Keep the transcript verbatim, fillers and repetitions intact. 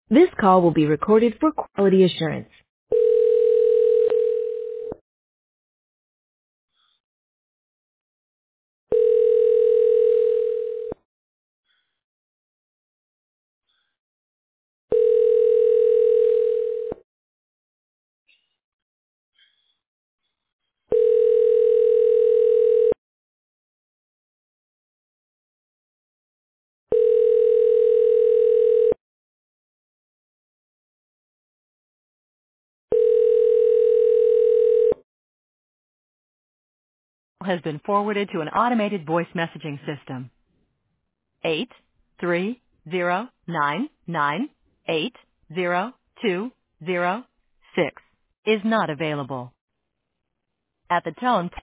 This call will be recorded for quality assurance. Has been forwarded to an automated voice messaging system. Eight three zero nine nine eight zero two zero six is not available. At the tone,